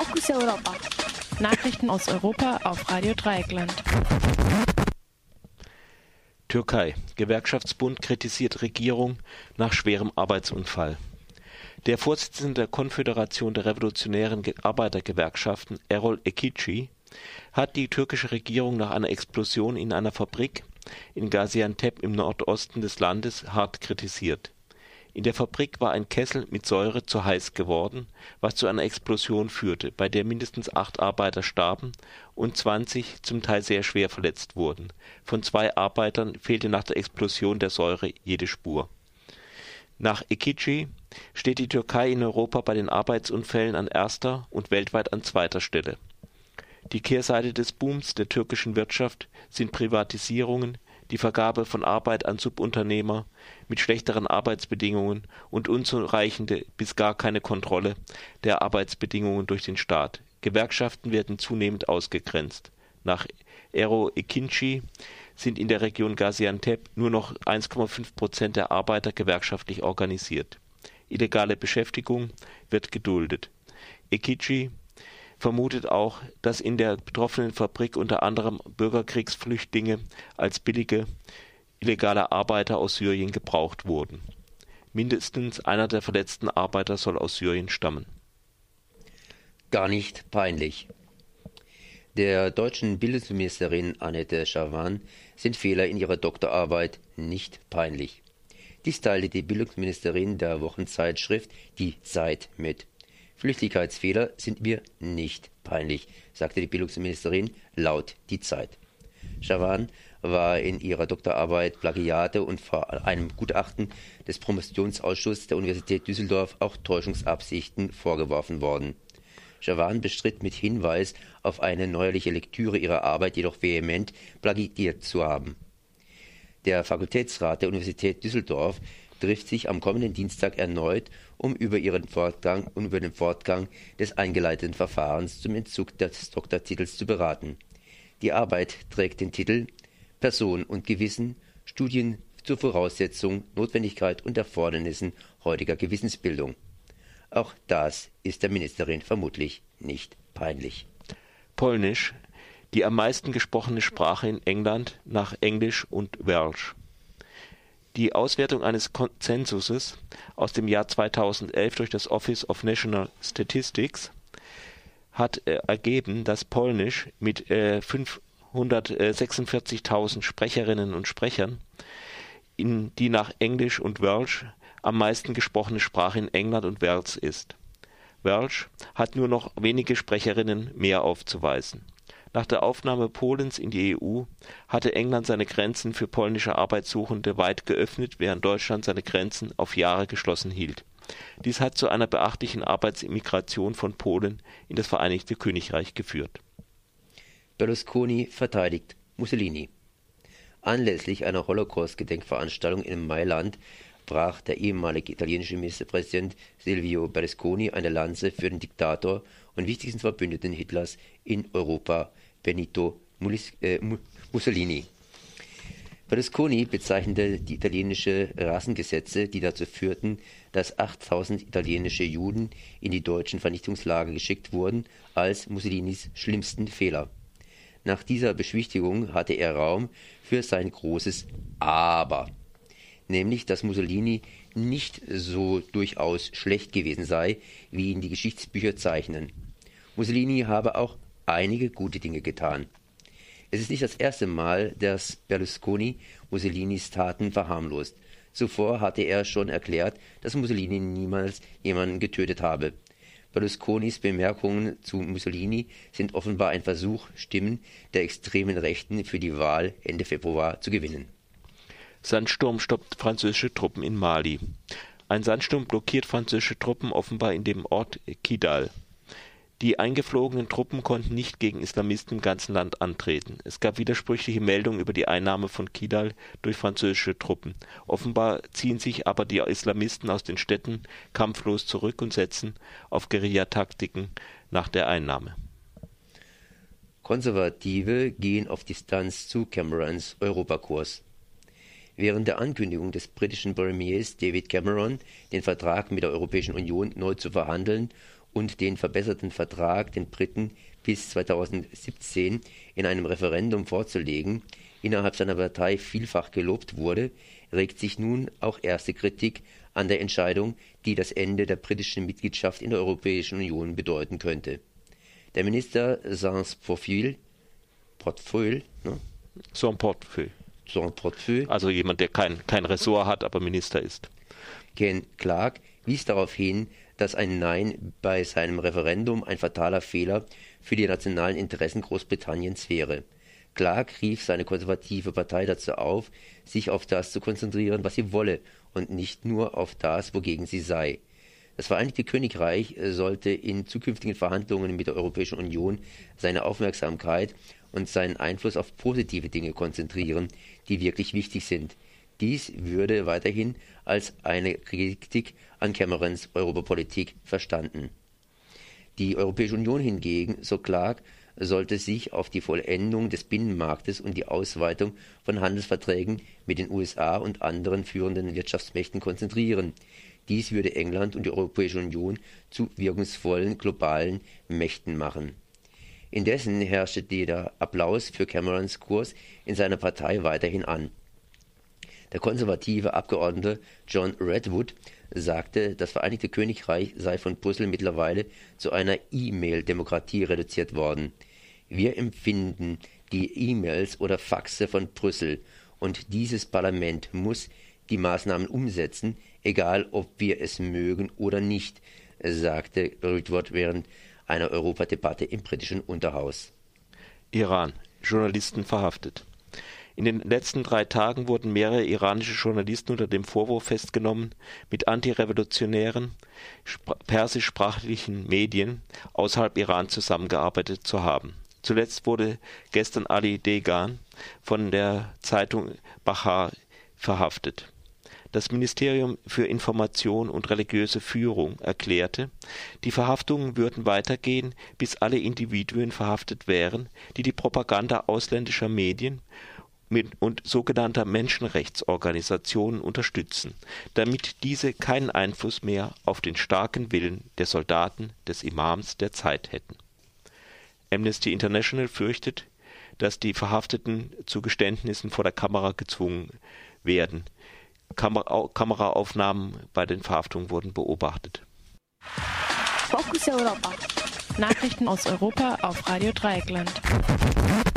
Fokus Europa. Nachrichten aus Europa auf Radio Dreieckland. Türkei. Gewerkschaftsbund kritisiert Regierung nach schwerem Arbeitsunfall. Der Vorsitzende der Konföderation der revolutionären Arbeitergewerkschaften, Erol Ekici, hat die türkische Regierung nach einer Explosion in einer Fabrik in Gaziantep im Nordosten des Landes hart kritisiert. In der Fabrik war ein Kessel mit Säure zu heiß geworden, was zu einer Explosion führte, bei der mindestens 8 Arbeiter starben und 20 zum Teil sehr schwer verletzt wurden. Von 2 Arbeitern fehlte nach der Explosion der Säure jede Spur. Nach Ekici steht die Türkei in Europa bei den Arbeitsunfällen an erster und weltweit an zweiter Stelle. Die Kehrseite des Booms der türkischen Wirtschaft sind Privatisierungen, die Vergabe von Arbeit an Subunternehmer mit schlechteren Arbeitsbedingungen und unzureichende bis gar keine Kontrolle der Arbeitsbedingungen durch den Staat. Gewerkschaften werden zunehmend ausgegrenzt. Nach Erol Ekici sind in der Region Gaziantep nur noch 1,5% der Arbeiter gewerkschaftlich organisiert. Illegale Beschäftigung wird geduldet. Ekici vermutet auch, dass in der betroffenen Fabrik unter anderem Bürgerkriegsflüchtlinge als billige illegale Arbeiter aus Syrien gebraucht wurden. Mindestens einer der verletzten Arbeiter soll aus Syrien stammen. Gar nicht peinlich. Der deutschen Bildungsministerin Annette Schavan sind Fehler in ihrer Doktorarbeit nicht peinlich. Dies teilte die Bildungsministerin der Wochenzeitschrift Die Zeit mit. Flüchtigkeitsfehler sind mir nicht peinlich, sagte die Bildungsministerin laut Die Zeit. Schavan war in ihrer Doktorarbeit Plagiate und vor einem Gutachten des Promotionsausschusses der Universität Düsseldorf auch Täuschungsabsichten vorgeworfen worden. Schavan bestritt mit Hinweis auf eine neuerliche Lektüre ihrer Arbeit jedoch vehement plagiiert zu haben. Der Fakultätsrat der Universität Düsseldorf trifft sich am kommenden Dienstag erneut, um über den Fortgang des eingeleiteten Verfahrens zum Entzug des Doktortitels zu beraten. Die Arbeit trägt den Titel Person und Gewissen, Studien zur Voraussetzung, Notwendigkeit und Erfordernissen heutiger Gewissensbildung. Auch das ist der Ministerin vermutlich nicht peinlich. Polnisch, die am meisten gesprochene Sprache in England nach Englisch und Welsh. Die Auswertung eines Zensuses aus dem Jahr 2011 durch das Office of National Statistics hat ergeben, dass Polnisch mit 546.000 Sprecherinnen und Sprechern die nach Englisch und Welsh am meisten gesprochene Sprache in England und Wales ist. Welsh hat nur noch wenige Sprecherinnen mehr aufzuweisen. Nach der Aufnahme Polens in die EU hatte England seine Grenzen für polnische Arbeitssuchende weit geöffnet, während Deutschland seine Grenzen auf Jahre geschlossen hielt. Dies hat zu einer beachtlichen Arbeitsimmigration von Polen in das Vereinigte Königreich geführt. Berlusconi verteidigt Mussolini. Anlässlich einer Holocaust-Gedenkveranstaltung in Mailand brach der ehemalige italienische Ministerpräsident Silvio Berlusconi eine Lanze für den Diktator und wichtigsten Verbündeten Hitlers in Europa, Benito Mussolini. Berlusconi bezeichnete die italienischen Rassengesetze, die dazu führten, dass 8000 italienische Juden in die deutschen Vernichtungslager geschickt wurden, als Mussolinis schlimmsten Fehler. Nach dieser Beschwichtigung hatte er Raum für sein großes Aber, nämlich dass Mussolini nicht so durchaus schlecht gewesen sei, wie ihn die Geschichtsbücher zeichnen. Mussolini habe auch einige gute Dinge getan. Es ist nicht das erste Mal, dass Berlusconi Mussolinis Taten verharmlost. Zuvor hatte er schon erklärt, dass Mussolini niemals jemanden getötet habe. Berlusconis Bemerkungen zu Mussolini sind offenbar ein Versuch, Stimmen der extremen Rechten für die Wahl Ende Februar zu gewinnen. Sandsturm stoppt französische Truppen in Mali. Ein Sandsturm blockiert französische Truppen offenbar in dem Ort Kidal. Die eingeflogenen Truppen konnten nicht gegen Islamisten im ganzen Land antreten. Es gab widersprüchliche Meldungen über die Einnahme von Kidal durch französische Truppen. Offenbar ziehen sich aber die Islamisten aus den Städten kampflos zurück und setzen auf Guerillataktiken nach der Einnahme. Konservative gehen auf Distanz zu Camerons Europakurs. Während der Ankündigung des britischen Premiers David Cameron, den Vertrag mit der Europäischen Union neu zu verhandeln und den verbesserten Vertrag den Briten bis 2017 in einem Referendum vorzulegen, innerhalb seiner Partei vielfach gelobt wurde, regt sich nun auch erste Kritik an der Entscheidung, die das Ende der britischen Mitgliedschaft in der Europäischen Union bedeuten könnte. Der Minister sans Portefeuille, also jemand, der kein Ressort hat, aber Minister ist. Ken Clarke wies darauf hin, dass ein Nein bei seinem Referendum ein fataler Fehler für die nationalen Interessen Großbritanniens wäre. Clarke rief seine konservative Partei dazu auf, sich auf das zu konzentrieren, was sie wolle, und nicht nur auf das, wogegen sie sei. Das Vereinigte Königreich sollte in zukünftigen Verhandlungen mit der Europäischen Union seine Aufmerksamkeit und seinen Einfluss auf positive Dinge konzentrieren, die wirklich wichtig sind. Dies würde weiterhin als eine Kritik an Camerons Europapolitik verstanden. Die Europäische Union hingegen, so Clarke, sollte sich auf die Vollendung des Binnenmarktes und die Ausweitung von Handelsverträgen mit den USA und anderen führenden Wirtschaftsmächten konzentrieren. Dies würde England und die Europäische Union zu wirkungsvollen globalen Mächten machen. Indessen herrschte der Applaus für Camerons Kurs in seiner Partei weiterhin an. Der konservative Abgeordnete John Redwood sagte, das Vereinigte Königreich sei von Brüssel mittlerweile zu einer E-Mail-Demokratie reduziert worden. Wir empfinden die E-Mails oder Faxe von Brüssel, und dieses Parlament muss die Maßnahmen umsetzen, egal ob wir es mögen oder nicht, sagte Redwood während einer Europadebatte im britischen Unterhaus. Iran. Journalisten verhaftet. In den letzten 3 Tagen wurden mehrere iranische Journalisten unter dem Vorwurf festgenommen, mit antirevolutionären, persischsprachlichen Medien außerhalb Iran zusammengearbeitet zu haben. Zuletzt wurde gestern Ali Degan von der Zeitung Bahar verhaftet. Das Ministerium für Information und religiöse Führung erklärte, die Verhaftungen würden weitergehen, bis alle Individuen verhaftet wären, die die Propaganda ausländischer Medien und sogenannter Menschenrechtsorganisationen unterstützen, damit diese keinen Einfluss mehr auf den starken Willen der Soldaten des Imams der Zeit hätten. Amnesty International fürchtet, dass die Verhafteten zu Geständnissen vor der Kamera gezwungen werden. Kameraaufnahmen bei den Verhaftungen wurden beobachtet. Fokus Europa. Nachrichten aus Europa auf Radio Dreieckland.